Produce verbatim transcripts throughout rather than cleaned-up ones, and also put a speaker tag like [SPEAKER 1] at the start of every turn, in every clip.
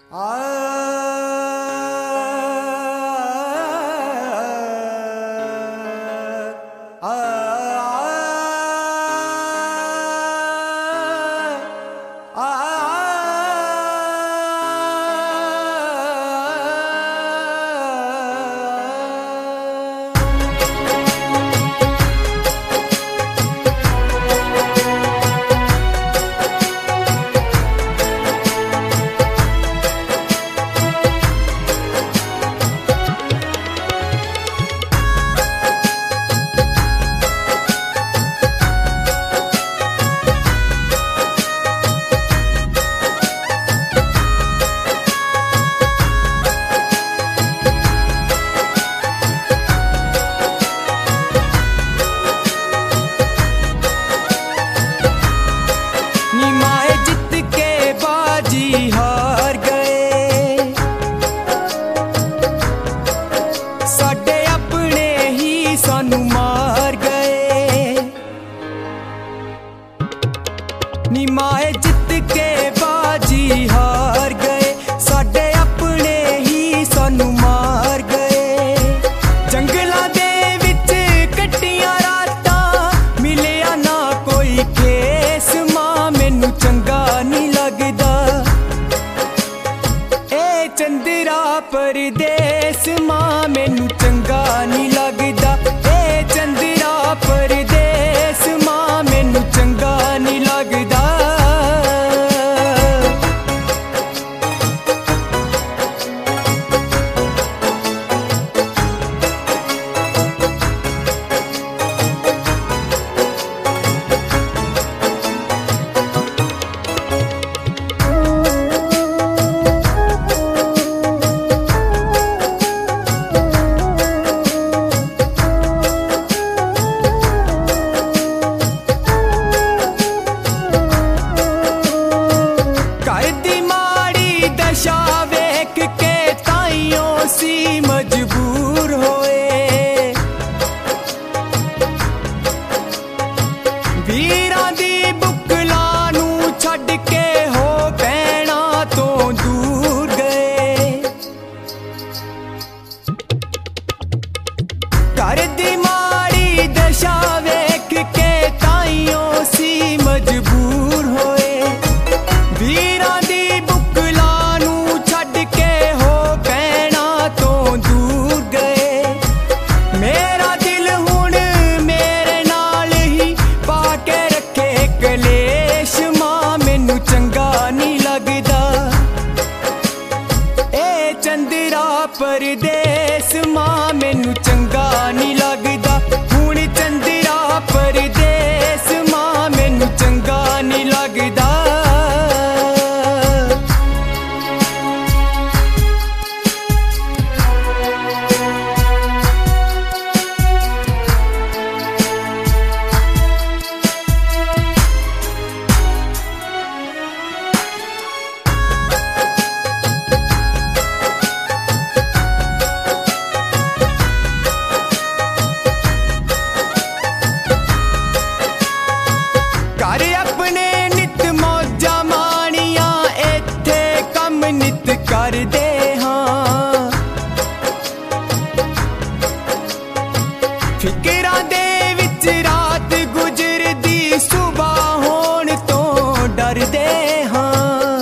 [SPEAKER 1] नी माए जित के बाजी हार गए, साडे अपने ही सानू मार गए। जंगलां दे विच कट्टियां रातां मिलिया ना कोई केस, मां मैनू चंगा नहीं लगदा ए चंदरा परदेस, मां मैनू चंगा नहीं लगदा ए चंदरा परदेस, मां मैनू चंगा नहीं लगदा। मजबूर होए वीरां दी बुकला नू छड्ड के हो पैणा तो दूर गए। घर दी माड़ी दशा वेख के ताइयों सी मजबूर होए, वीरां दी बुकला नू छड्ड के हो पैणा तो दूर गए। मेरा दिल हुण मेरे नाल ही पाके रखे कलेश, मां मैनू चंगा नहीं लगदा ए चंदरा परदेस, मां मैनू चंगा नहीं लगदा। हुण चंदरा परदेस, मां मैनू चंगा नहीं लगदा। घर अपने नित मौजा माणिया, इत्थे कम नित करदे हां। फिकरां दे विच रात गुजरदी, सुबह होण तो डरदे हां।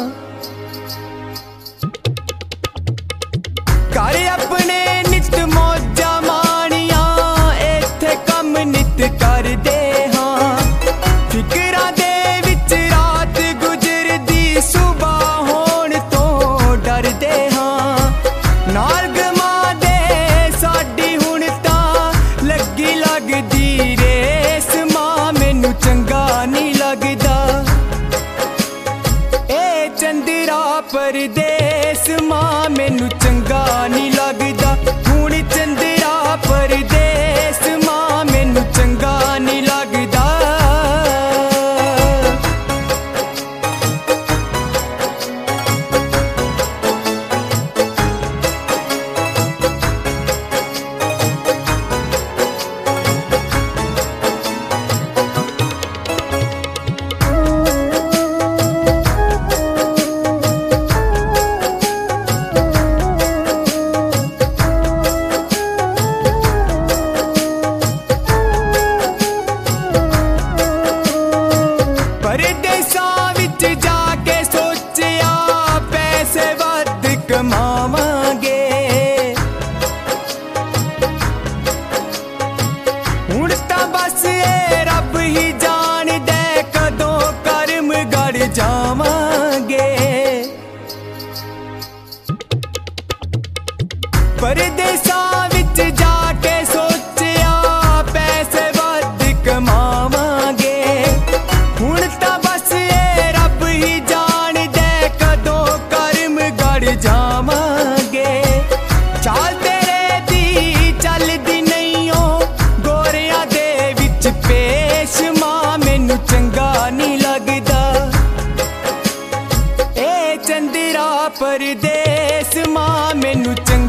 [SPEAKER 1] घर अपने नित मौजा माणिया, इत्थे कम नित करदे हां। फिकरां दे विच रात गुजरदी, सुबह होण तो डरदे हां। नाल गमा दे साडी हुण तां लगी लगदी रेस, मां मैनू चंगा नहीं लगदा ए चंदरा परदेस, मां मैनू चंगा नहीं लगदा। हुण चंदरा परदेस, मां मैनू चंगा नहीं लगदा। परदेसां विच जाके सोचिया पैसे वध कमावांगे। हुण तां बस ये रब ही जाणदे कदों कर्म गड़ जावांगे। चाल तेरे दी चलदी नहीं ओ गोरियां दे विच पेश मां मैनू चंगा नहीं लगदा। ए चंदिरा परदेस मां मैनू चंगा